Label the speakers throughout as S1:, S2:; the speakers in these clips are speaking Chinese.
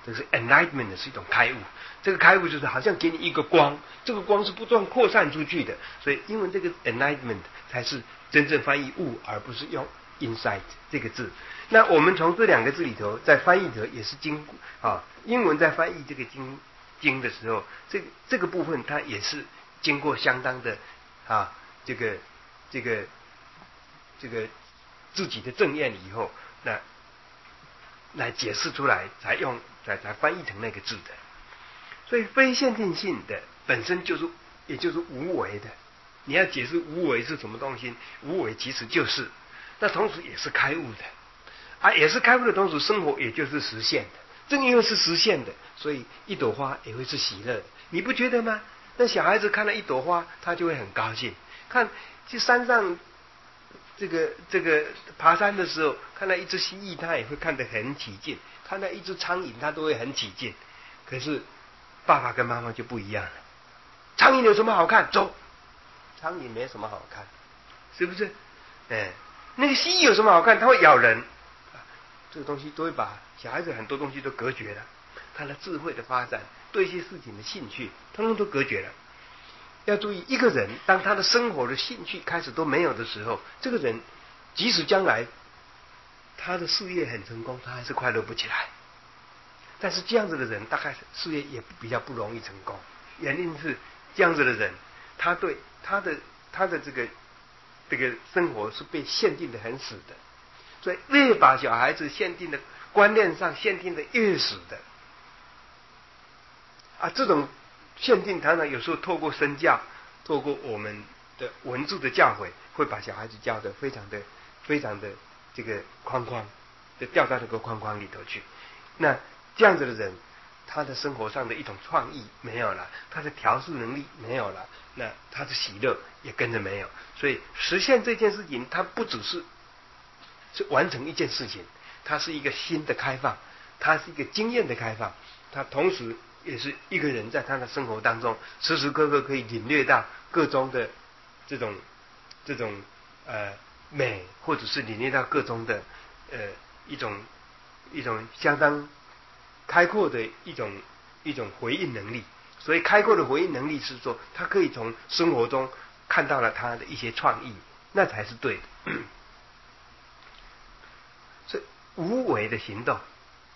S1: 这是 enlightenment 是一种开悟。这个开悟就是好像给你一个光，这个光是不断扩散出去的，所以英文这个 enlightenment 才是真正翻译悟，而不是用 insight 这个字。那我们从这两个字里头在翻译的也是英文在翻译这个经的时候，这个部分它也是经过相当的这个自己的正验以后，那来解释出来，才翻译成那个字的。所以非限定性的本身也就是无为的。你要解释无为是什么东西，无为其实就是，那同时也是开悟的，也是开悟的同时，生活也就是实现的。正因为是实现的，所以一朵花也会是喜乐的，你不觉得吗？那小孩子看到一朵花，他就会很高兴。看去山上这个爬山的时候，看到一只蜥蜴，他也会看得很起劲；看到一只苍蝇，他都会很起劲。可是爸爸跟妈妈就不一样了。苍蝇有什么好看？走，苍蝇没什么好看，是不是？那个蜥蜴有什么好看？它会咬人。这个东西都会把小孩子很多东西都隔绝了，他的智慧的发展，对一些事情的兴趣，通通都隔绝了。要注意，一个人当他的生活的兴趣开始都没有的时候，这个人即使将来他的事业很成功，他还是快乐不起来。但是这样子的人，大概事业也比较不容易成功。原因是这样子的人，他对他的这个生活是被限定的很死的。所以越把小孩子限定的观念上限定的越死的这种限定常常有时候透过身教，透过我们的文字的教诲，会把小孩子教得非常的这个框框，就掉到那个框框里头去。那这样子的人，他的生活上的一种创意没有了，他的调试能力没有了，那他的喜乐也跟着没有。所以实现这件事情，它不只是完成一件事情，它是一个新的开放，它是一个经验的开放，它同时也是一个人在他的生活当中时时刻刻可以领略到各种的这种美，或者是领略到各种的一种相当开阔的一种回应能力。所以开阔的回应能力是说，他可以从生活中看到了他的一些创意，那才是对的。所以无为的行动，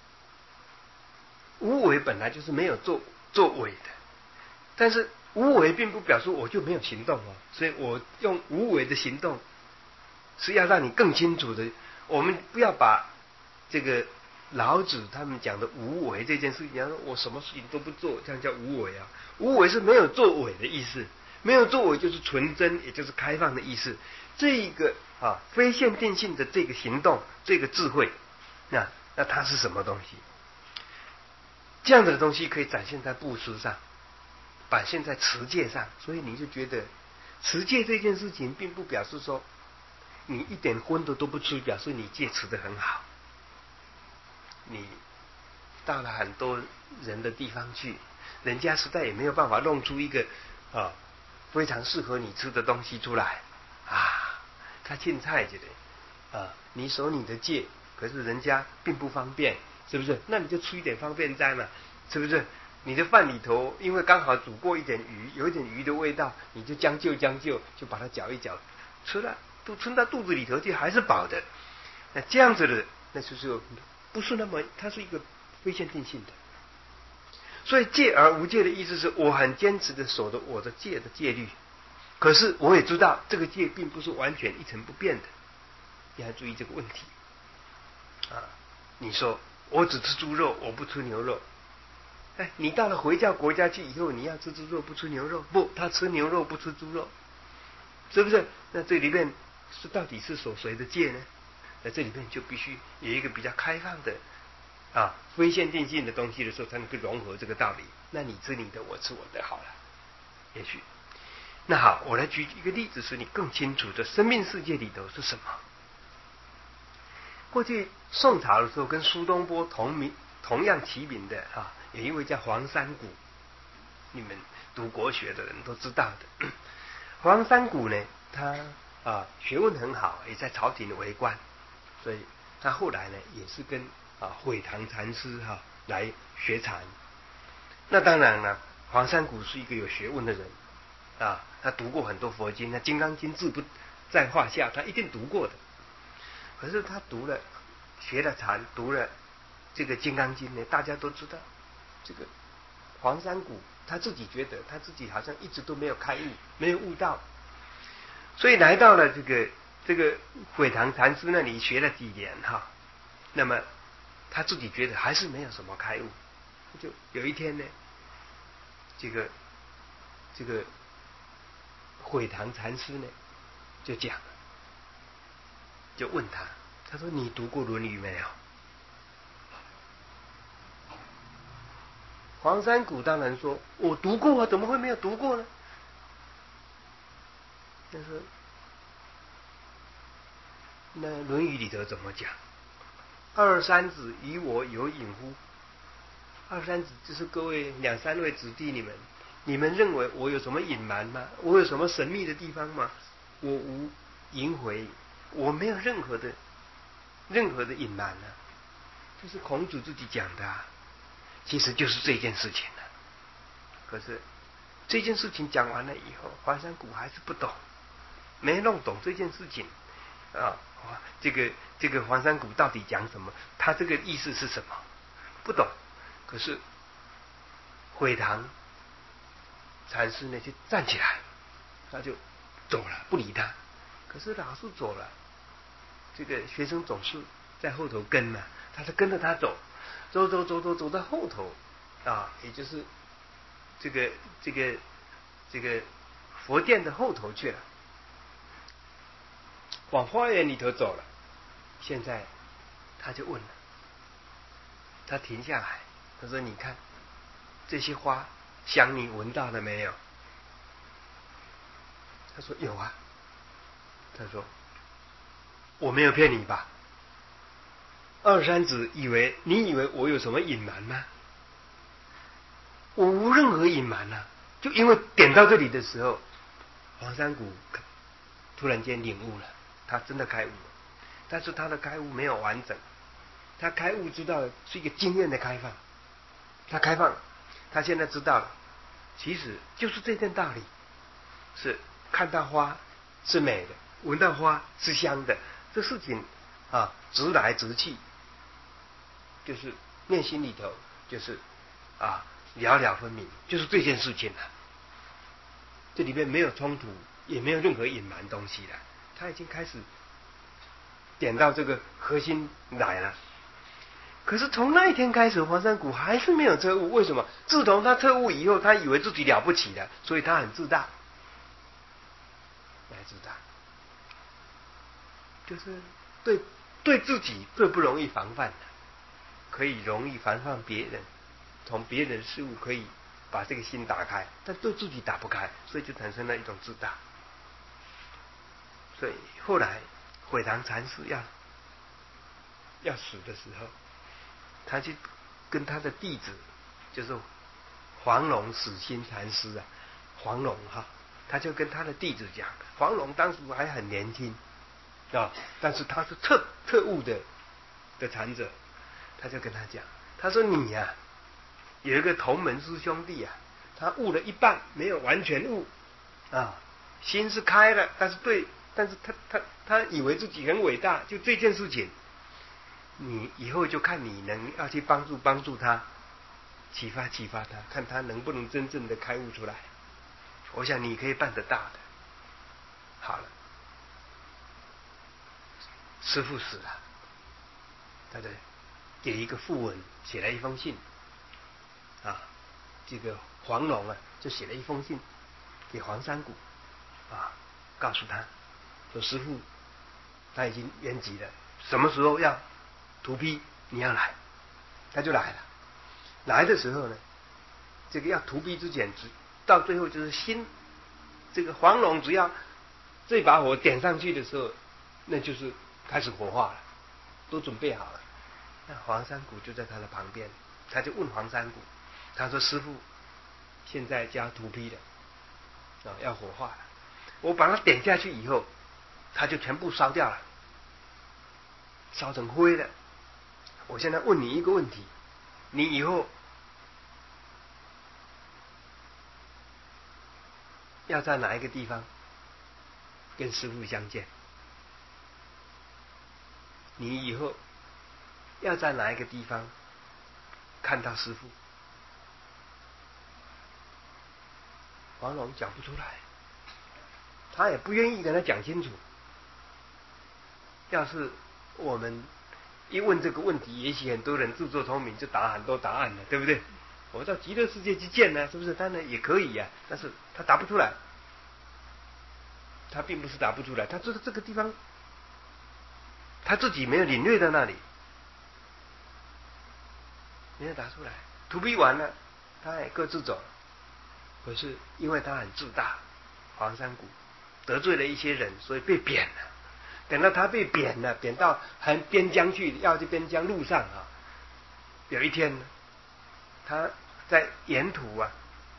S1: 无为本来就是没有作为的，但是无为并不表示我就没有行动所以我用无为的行动是要让你更清楚的。我们不要把这个老子他们讲的无为这件事情，说我什么事情都不做，这样叫无为无为是没有作为的意思，没有作为就是纯真，也就是开放的意思。这一个非限定性的这个行动，这个智慧，那它是什么东西？这样子的东西可以展现在布施上，展现在持戒上。所以你就觉得持戒这件事情并不表示说你一点荤的都不吃，表示你戒持得很好。你到了很多人的地方去，人家实在也没有办法弄出一个非常适合你吃的东西出来他凊彩着的你守你的戒，可是人家并不方便，是不是？那你就出一点方便斋嘛，是不是？你的饭里头因为刚好煮过一点鱼，有一点鱼的味道，你就将就就把它搅一搅，吃了都吞到肚子里头去，还是饱的。那这样子的，那就是不是那么，它是一个非限定性的。所以戒而无戒的意思是我很坚持的守着我的戒的戒律，可是我也知道这个戒并不是完全一成不变的，你要注意这个问题你说我只吃猪肉，我不吃牛肉，你到了回教国家去以后，你要吃猪肉不吃牛肉？不，他吃牛肉不吃猪肉，是不是？那这里面到底是守谁的戒呢？那这里面就必须有一个比较开放的非限定性的东西的时候，才能够融合这个道理。那你吃你的，我吃我的，好了。也许那好，我来举一个例子，使你更清楚的生命世界里头是什么。过去宋朝的时候，跟苏东坡同样齐名的有一位叫黄山谷，你们读国学的人都知道的。黄山谷呢，他学问很好，也在朝廷为官，所以他后来呢也是跟毁堂禅师来学禅。那当然了，黄山谷是一个有学问的人啊，他读过很多佛经，那《金刚经》字不在话下，他一定读过的。可是他读了学了禅，读了这个《金刚经》呢，大家都知道，这个黄山谷他自己觉得他自己好像一直都没有开悟，没有悟到，所以来到了这个悔堂禅师那里学了几年哈，那么他自己觉得还是没有什么开悟，就有一天呢，这个悔堂禅师呢就讲了，就问他，他说你读过《论语》没有？黄山谷当然说我读过啊，怎么会没有读过呢？他说那《论语》里头怎么讲？二三子与我有隐乎？二三子就是各位两三位子弟，你们认为我有什么隐瞒吗？我有什么神秘的地方吗？我无隐悔，我没有任何的隐瞒啊，这是孔子自己讲的啊。其实就是这件事情了。可是这件事情讲完了以后，黄山谷还是不懂，没弄懂这件事情啊。这个黄山谷到底讲什么？他这个意思是什么？不懂。可是悔堂禅师呢就站起来，他就走了，不理他。可是老师走了，这个学生总是在后头跟嘛，他就跟着他走，走到后头啊，也就是这个佛殿的后头去了，往花园里头走了。现在他就问了，他停下来，他说：“你看这些花香，你闻到了没有？”他说：“有啊。”他说：“我没有骗你吧？二三子你以为我有什么隐瞒吗？我无任何隐瞒啊！就因为点到这里的时候，黄山谷突然间领悟了，他真的开悟了。但是他的开悟没有完整，他开悟知道是一个经验的开放，他开放了，他现在知道了，其实就是这件道理，是看到花是美的，闻到花是香的，这事情啊，直来直去，就是内心里头就是啊了了分明，就是这件事情了。这里面没有冲突，也没有任何隐瞒东西了，他已经开始点到这个核心来了。可是从那一天开始，黄山谷还是没有彻悟。为什么？自从他彻悟以后，他以为自己了不起了，所以他很自大，来自大，就是对自己最不容易防范的，可以容易防范别人，从别人事物可以把这个心打开，但对自己打不开，所以就产生了一种自大。所以后来悔堂禅师要死的时候，他就跟他的弟子，就是黄龙死心禅师啊，黄龙哈，他就跟他的弟子讲，黄龙当时还很年轻啊，但是他是特悟的禅者，他就跟他讲，他说你呀，有一个同门师兄弟啊，他悟了一半，没有完全悟啊，心是开了，但是他以为自己很伟大，就这件事情，你以后就看你要去帮助他，启发他，看他能不能真正的开悟出来。我想你可以办得大的。好了，师父死了，他的给一个讣文，写了一封信啊，这个黄龙啊就写了一封信给黄山谷啊，告诉他说师父他已经圆寂了，什么时候要屠批你要来，他就来了。来的时候呢，这个要屠批之前，到最后就是这个黄龙只要这把火点上去的时候，那就是开始火化了，都准备好了。那黄山谷就在他的旁边，他就问黄山谷，他说师父现在就要屠批了要火化了，我把它点下去以后，它就全部烧掉了，烧成灰了。我现在问你一个问题， 你以后要在哪一个地方跟师父相见？你以后要在哪一个地方看到师父？黄龙讲不出来，他也不愿意跟他讲清楚。要是我们一问这个问题，也许很多人自作聪明就答很多答案了，对不对？我到极乐世界去见呢，是不是？当然也可以呀，但是他答不出来。他并不是答不出来，他知道这个地方他自己没有领略到那里，没有答出来。土逼完了，他也各自走了。可是因为他很自大，黄山谷得罪了一些人，所以被贬了。等到他被贬了，贬到很边疆去，要去边疆路上啊，有一天呢，他在沿途啊，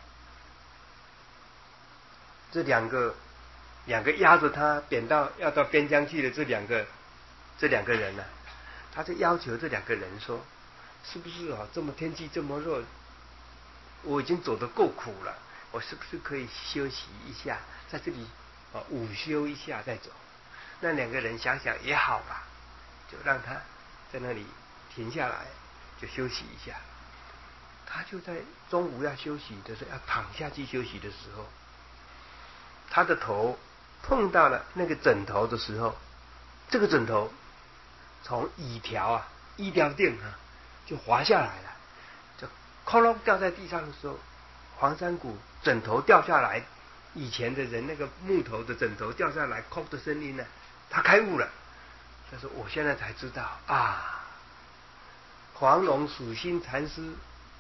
S1: 这两个压着他贬到要到边疆去的这两个人呢，他就要求这两个人说，是不是啊？这么天气这么热，我已经走得够苦了，我是不是可以休息一下，在这里午休一下再走？那两个人想想也好吧，就让他在那里停下来，就休息一下。他就在中午要休息的时候，要躺下去休息的时候，他的头碰到了那个枕头的时候，这个枕头从椅条垫就滑下来了，就哐隆掉在地上的时候，黄山谷枕头掉下来，以前的人那个木头的枕头掉下来“哐”的声音呢，他开悟了。他说：“我现在才知道啊，黄龙属心禅师，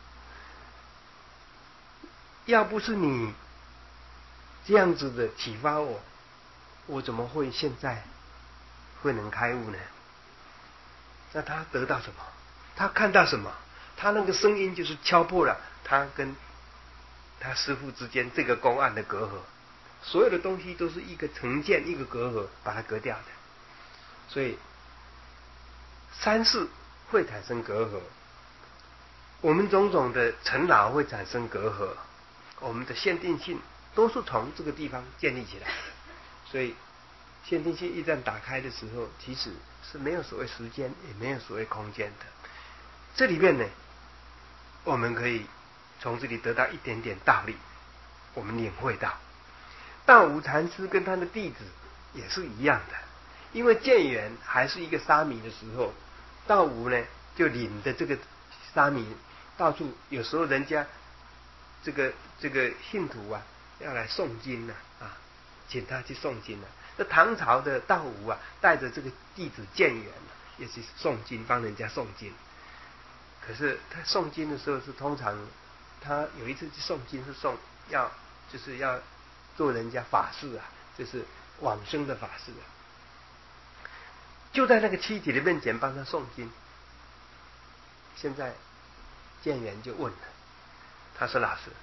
S1: 要不是你这样子的启发我，我怎么会现在会能开悟呢？”那他得到什么？他看到什么？他那个声音就是敲破了他跟他师父之间这个公案的隔阂，所有的东西都是一个成见，一个隔阂把它隔掉的。所以三世会产生隔阂，我们种种的尘劳会产生隔阂，我们的限定性都是从这个地方建立起来。所以限定性一旦打开的时候，其实是没有所谓时间，也没有所谓空间的。这里面呢，我们可以从这里得到一点点道理，我们领会到道无禅师跟他的弟子也是一样的。因为建元还是一个沙弥的时候，道无呢就领着这个沙弥到处，有时候人家这个信徒要来诵经请他去诵经那唐朝的道无带着这个弟子建元也去诵经，帮人家诵经。可是他诵经的时候是通常，他有一次去诵经是就是要做人家法事就是往生的法事就在那个躯体的面前帮他诵经。现在建元就问了，他说：“老师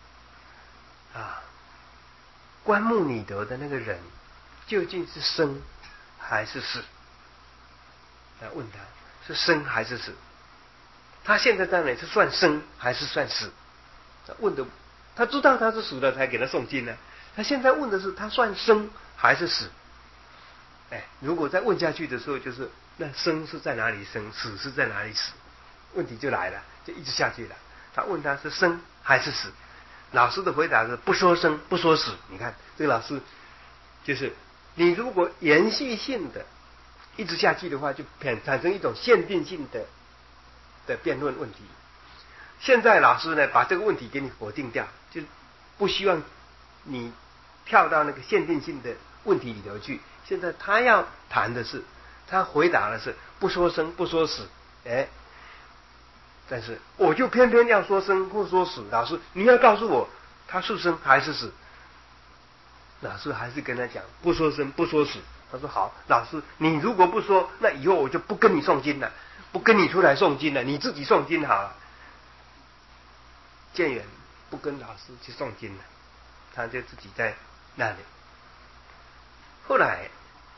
S1: 棺木拟德的那个人究竟是生还是死？”他问他是生还是死？他现在在哪里？是算生还是算死？他问的，他知道他是死了才给他诵经呢。他现在问的是他算生还是死？如果再问下去的时候，就是那生是在哪里生，死是在哪里死？问题就来了，就一直下去了。他问他是生还是死？老师的回答是不说生不说死。你看这个老师，就是你如果延续性的一直下去的话，就产生一种限定性的辩论问题。现在老师呢，把这个问题给你否定掉，就不希望你跳到那个限定性的问题里头去。现在他要谈的是，他回答的是不说生不说死。但是我就偏偏要说生或说死。老师，你要告诉我他是生还是死？老师还是跟他讲不说生不说死。他说好，老师你如果不说，那以后我就不跟你诵经了，不跟你出来诵经了，你自己诵经好了。建元不跟老师去诵经了，他就自己在那里。后来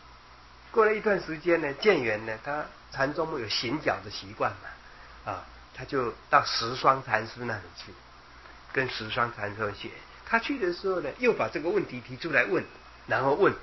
S1: 过了一段时间呢，建元呢，他禅宗有行脚的习惯嘛， 他就到十双禅师那里去，跟十双禅师学。他去的时候呢，又把这个问题提出来问，然后问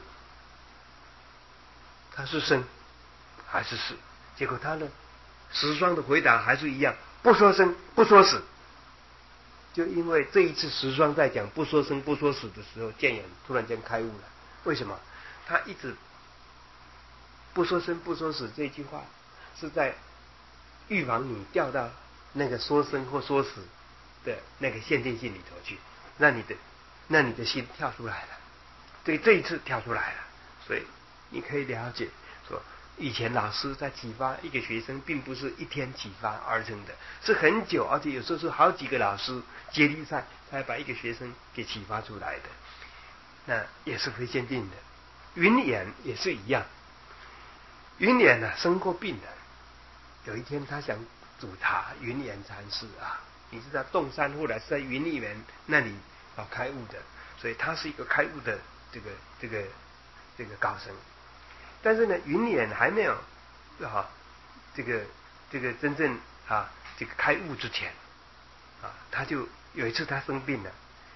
S1: 他是生还是死？结果他呢，十双的回答还是一样，不说生不说死。就因为这一次十双在讲不说生不说死的时候，建远突然间开悟了。为什么？他一直不说生不说死这句话是在预防你掉到那个说生或说死的那个限定性里头去，那你的心跳出来了，对，这一次跳出来了。所以你可以了解说，以前老师在启发一个学生，并不是一天启发而成的，是很久，而且有时候是好几个老师接力赛才把一个学生给启发出来的。那也是非限定的。云岩也是一样，云岩呢生过病的，有一天他想主塔云岩禅师啊，你知道洞山后来是在云岩那里开悟的，所以他是一个开悟的这个高僧。但是呢，云岩还没有这个真正这个开悟之前他就有一次他生病了，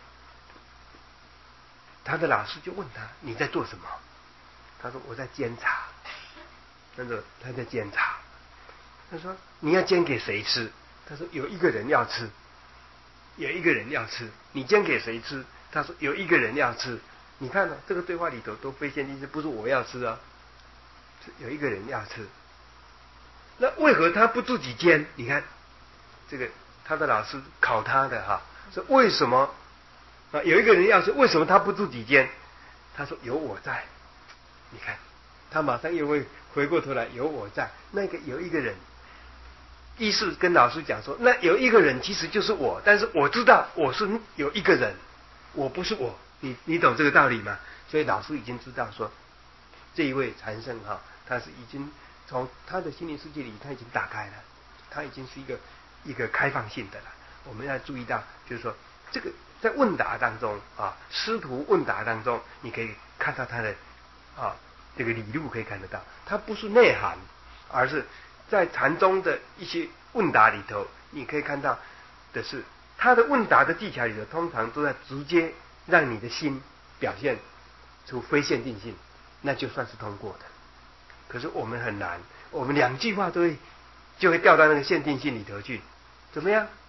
S1: 他的老师就问他你在做什么？他说我在煎茶。他在煎茶。他说你要煎给谁吃？他说有一个人要吃，有一个人要吃。你煎给谁吃？他说有一个人要吃。你看这个对话里头都非限定，不是我要吃啊，是有一个人要吃。那为何他不自己煎？你看这个他的老师考他的说为什么有一个人要吃，为什么他不自己煎？他说有我在。你看他马上又会回过头来，有我在。那个有一个人意思跟老师讲说，那有一个人其实就是我，但是我知道我是有一个人，我不是我。你懂这个道理吗？所以老师已经知道说，这一位禅僧他是已经从他的心灵世界里，他已经打开了，他已经是一个开放性的了。我们要注意到，就是说这个在问答当中师徒问答当中，你可以看到他的这个理路可以看得到，它不是内涵，而是在禅宗的一些问答里头，你可以看到的是，他的问答的技巧里头，通常都在直接让你的心表现出非限定性，那就算是通过的。可是我们很难，我们两句话就会掉到那个限定性里头去，怎么样？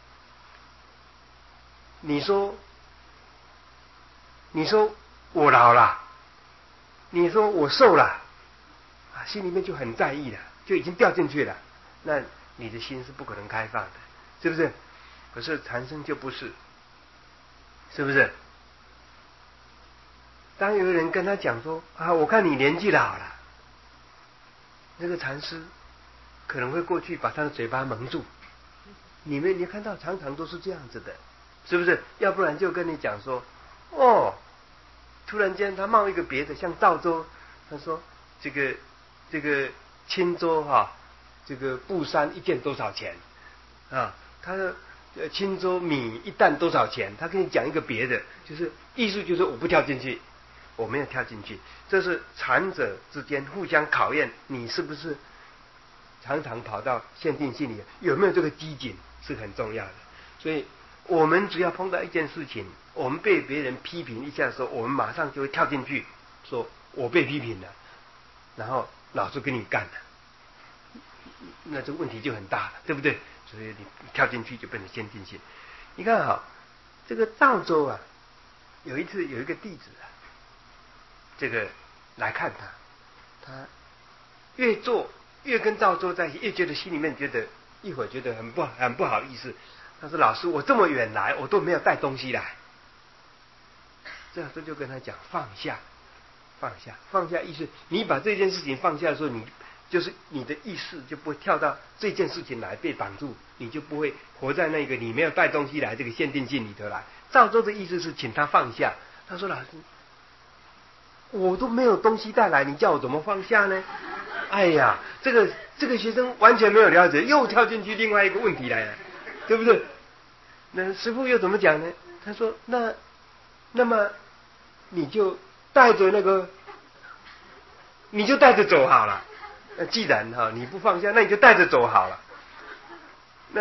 S1: 你说我老了，你说我瘦了心里面就很在意了，就已经掉进去了，那你的心是不可能开放的，是不是？可是禅僧就不是，是不是？当有人跟他讲说我看你年纪老了，那个禅师可能会过去把他的嘴巴蒙住。你看到常常都是这样子的，是不是？要不然就跟你讲说突然间他冒一个别的，像赵州，他说这个青州这个布衫一件多少钱他的青州米一担多少钱？他跟你讲一个别的，就是意思就是我不跳进去，我没有跳进去。这是禅者之间互相考验，你是不是常常跑到限定性里，有没有这个机警是很重要的。所以我们只要碰到一件事情，我们被别人批评一下的时候，我们马上就会跳进去，说我被批评了，然后老子跟你干了，那这个问题就很大了，对不对？所以你跳进去就变成限定性。你看这个赵州有一次有一个弟子这个来看他越做越跟赵州在一起，越觉得心里面觉得一会儿觉得很不好意思。他说老师，我这么远来，我都没有带东西来。这样就跟他讲放下，意思你把这件事情放下的时候，你的意识就不会跳到这件事情来被绑住，你就不会活在那个你没有带东西来这个限定性里头来。赵州的意思是请他放下。他说老师，我都没有东西带来，你叫我怎么放下呢？哎呀，这个学生完全没有了解，又跳进去另外一个问题来了，对不对？那师父又怎么讲呢？他说那么你就带着走好了。既然你不放下，那你就带着走好了。那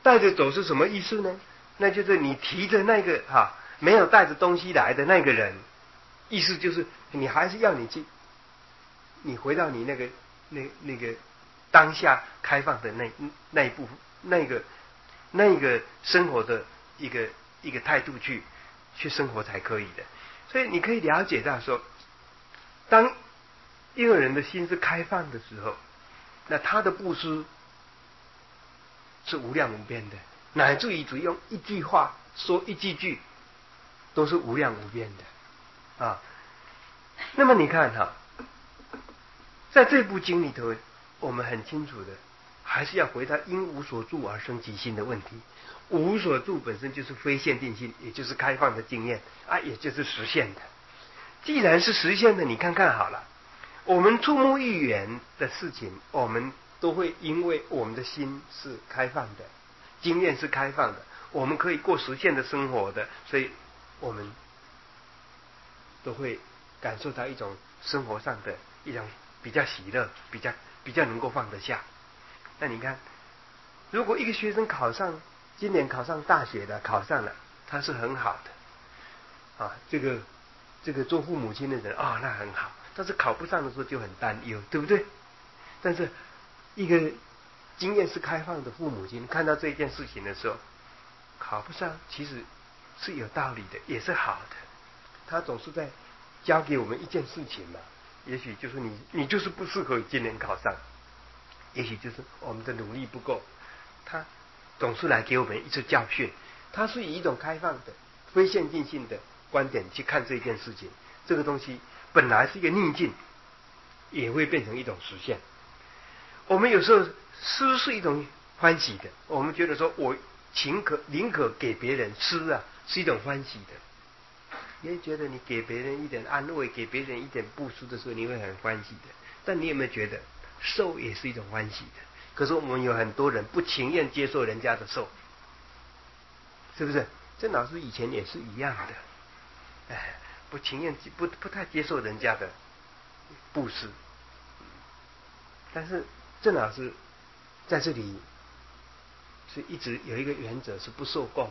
S1: 带着走是什么意思呢？那就是你提着那个没有带着东西来的那个人，意思就是你还是要你回到你那个当下开放的那一部分那个生活的一个态度去生活才可以的。所以你可以了解到说，当一个人的心是开放的时候，那他的布施是无量无边的，乃至于只用一句话说一句都是无量无边的那么你看在这部经里头，我们很清楚的还是要回答因无所住而生即心的问题。无所住本身就是非限定性，也就是开放的经验也就是实现的。既然是实现的，你看看好了，我们触目欲缘的事情，我们都会因为我们的心是开放的，经验是开放的，我们可以过实现的生活的，所以我们都会感受到一种生活上的一种比较喜乐，比较能够放得下。那你看，如果一个学生今年考上大学的，考上了，他是很好的这个做父母亲的人那很好。但是考不上的时候就很担忧，对不对？但是一个经验是开放的父母亲看到这件事情的时候，考不上其实是有道理的，也是好的。他总是在教给我们一件事情嘛，也许就是你就是不适合今年考上，也许就是我们的努力不够，他总是来给我们一次教训。他是以一种开放的非限定性的观点去看这件事情，这个东西本来是一个逆境，也会变成一种实现。我们有时候施是一种欢喜的，我们觉得说我宁可给别人施是一种欢喜的。你会觉得你给别人一点安慰，给别人一点布施的时候，你会很欢喜的。但你有没有觉得受也是一种欢喜的？可是我们有很多人不情愿接受人家的受，是不是？郑老师以前也是一样的，不情愿不太接受人家的布施。但是郑老师在这里是一直有一个原则，是不受供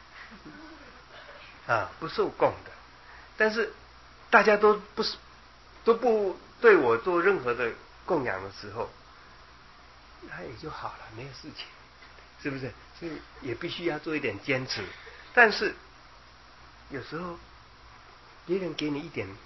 S1: 的不受供的。但是大家都不对我做任何的供养的时候，那也就好了，没有事情，是不是？所以也必须要做一点坚持。但是有时候别人给你一点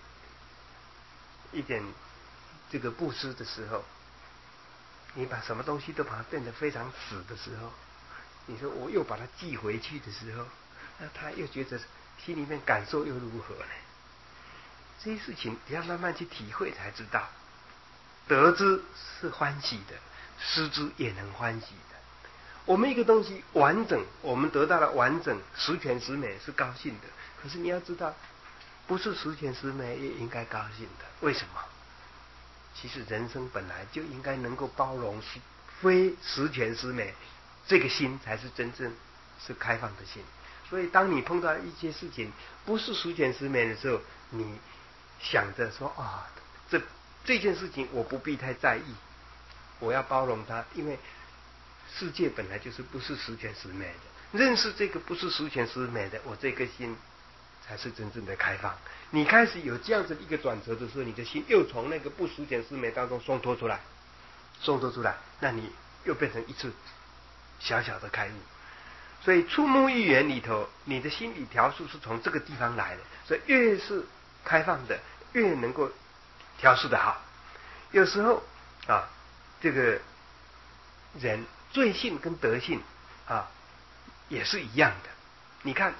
S1: 这个布施的时候，你把什么东西都把它变得非常死的时候，你说我又把它寄回去的时候，那他又觉得心里面感受又如何呢？这些事情你要慢慢去体会才知道。得之是欢喜的，失之也能欢喜的。我们一个东西完整，我们得到了完整，十全十美是高兴的。可是你要知道，不是十全十美也应该高兴的。为什么？其实人生本来就应该能够包容非十全十美，这个心才是真正是开放的心。所以当你碰到一些事情不是十全十美的时候，你想着说这件事情我不必太在意，我要包容它，因为世界本来就是不是十全十美的。认识这个不是十全十美的，我这颗心才是真正的开放。你开始有这样子一个转折的时候，你的心又从那个不十全十美当中松脱出来，那你又变成一次小小的开悟。所以触目欲缘里头，你的心理调试是从这个地方来的。所以越是开放的，越能够调试的好。有时候这个人罪性跟德性也是一样的。你看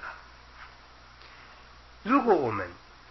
S1: 如果我们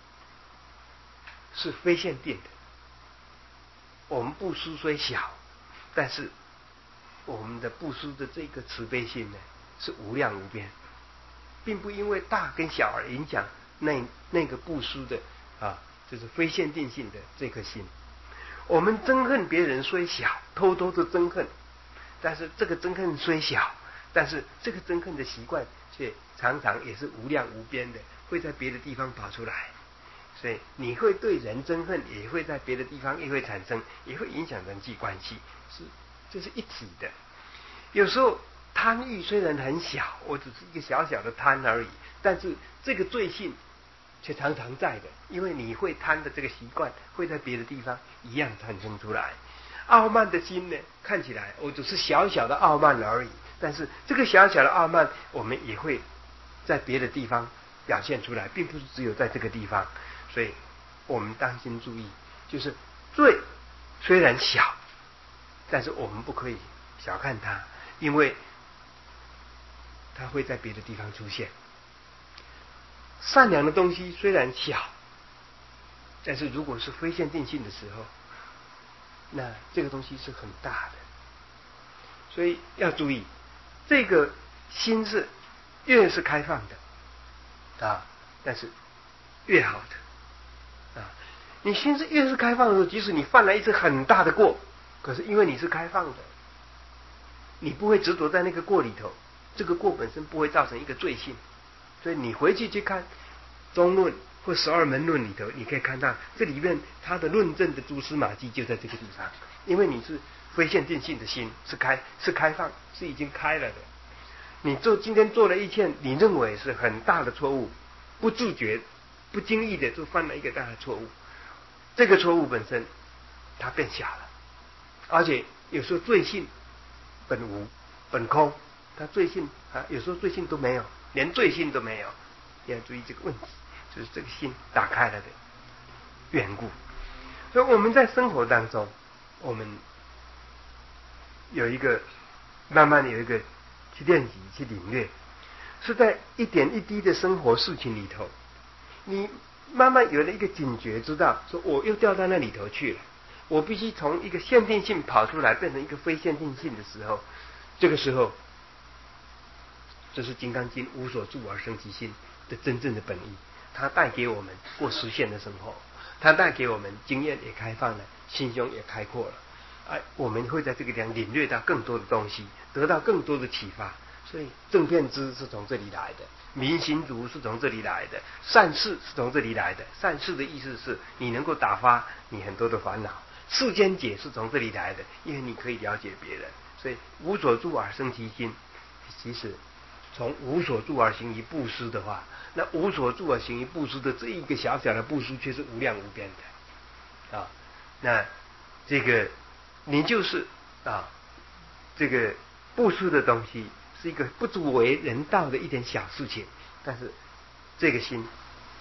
S1: 是非限定的，我们布施虽小，但是我们的布施的这个慈悲心呢是无量无边，并不因为大跟小而影响那个布施的就是非限定性的这颗心。我们憎恨别人虽小，偷偷的憎恨，但是这个憎恨虽小，但是这个憎恨的习惯却常常也是无量无边的，会在别的地方跑出来。所以你会对人憎恨，也会在别的地方也会产生，也会影响人际关系，这是一体的。有时候贪欲虽然很小，我只是一个小小的贪而已，但是这个罪性却常常在的，因为你会贪的这个习惯会在别的地方一样产生出来。傲慢的心呢，看起来我只是小小的傲慢而已，但是这个小小的傲慢，我们也会在别的地方表现出来，并不是只有在这个地方。所以我们当心注意，就是罪虽然小，但是我们不可以小看它，因为它会在别的地方出现。善良的东西虽然小，但是如果是非限定性的时候，那这个东西是很大的。所以要注意，这个心是越是开放的啊，但是越好的啊。你心是越是开放的时候，即使你犯了一次很大的过，可是因为你是开放的，你不会执着在那个过里头，这个过本身不会造成一个罪性。所以你回去看中论或12门论里头，你可以看到这里面它的论证的蛛丝马迹就在这个地方。因为你是非限定性的心，是开放，是已经开了的。你今天做了一件你认为是很大的错误，不自觉不经意的就犯了一个大的错误，这个错误本身它变小了，而且有时候罪性本无本空，它罪性有时候罪性都没有，连罪性都没有。要注意这个问题，就是这个心打开了的缘故。所以我们在生活当中，我们慢慢有一个去练习去领略，是在一点一滴的生活事情里头，你慢慢有了一个警觉，知道说我又掉到那里头去了，我必须从一个限定性跑出来，变成一个非限定性的时候，这个时候，这是《金刚经》无所住而生其心的真正的本意。它带给我们过实现的生活，它带给我们经验也开放了，心胸也开阔了。我们会在这个地方领略到更多的东西，得到更多的启发。所以正遍知是从这里来的，明行足是从这里来的，善事是从这里来的。善事的意思是你能够打发你很多的烦恼，世间解是从这里来的，因为你可以了解别人。所以无所住而生其心，其实从无所住而行于布施的话，那无所住而行于布施的这一个小小的布施却是无量无边的那这个你就是这个布施的东西是一个不足为人道的一点小事情，但是这个心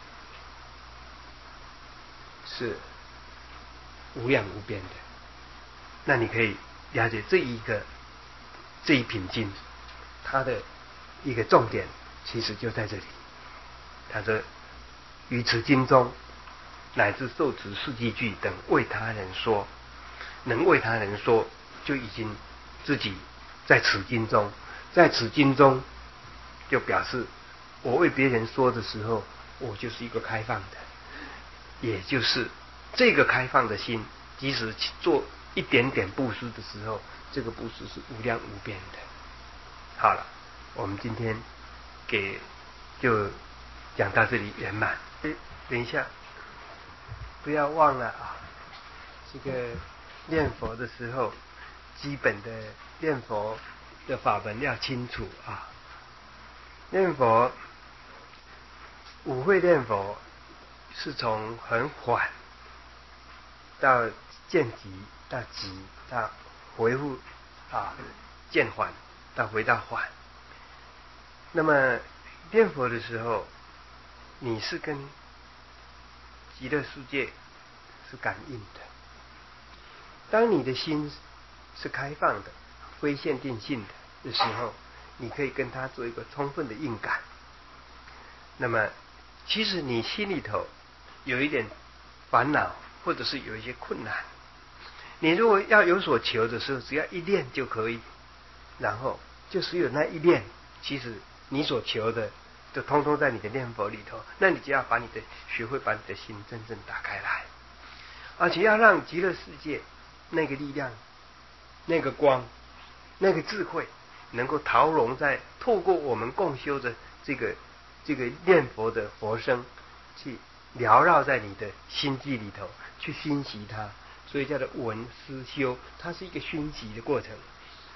S1: 是无量无边的。那你可以了解这一品经，它的一个重点其实就在这里。他说：“于此经中，乃至受持四句句等为他人说，能为他人说，就已经自己在此经中，在此经中，就表示我为别人说的时候，我就是一个开放的，也就是这个开放的心，即使做一点点布施的时候，这个布施是无量无边的。”好了，我们今天就讲到这里圆满。等一下，不要忘了这个念佛的时候，基本的念佛的法门要清楚念佛，五会念佛是从很缓到渐急，到急，到回复渐缓，到回到缓。那么念佛的时候，你是跟极乐世界是感应的。当你的心是开放的、非限定性的时候，你可以跟它做一个充分的应感。那么其实你心里头有一点烦恼，或者是有一些困难，你如果要有所求的时候，只要一念就可以，然后就只有那一念，其实你所求的就通通在你的念佛里头。那你就要学会把你的心真正打开来，而且要让极乐世界那个力量、那个光、那个智慧，能够透过我们共修的这个念佛的佛声，去缭绕在你的心际里头，去熏习它。所以叫做闻思修，它是一个熏习的过程。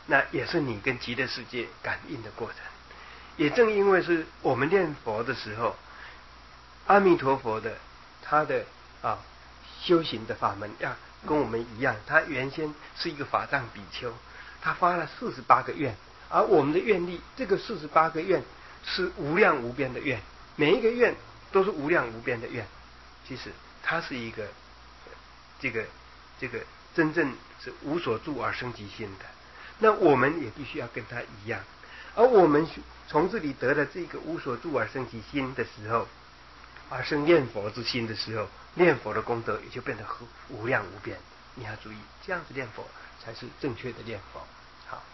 S1: 那也是你跟极乐世界感应的过程。也正因为是我们念佛的时候，阿弥陀佛的他的修行的法门要跟我们一样，他原先是一个法藏比丘，他发了48个愿，而我们的愿力，这个48个愿是无量无边的愿，每一个愿都是无量无边的愿。其实它是一个这个真正是无所住而生其心的。那我们也必须要跟他一样，而我们从这里得了这个无所住而生其心的时候，而生念佛之心的时候，念佛的功德也就变得无量无边。你要注意，这样子念佛才是正确的念佛。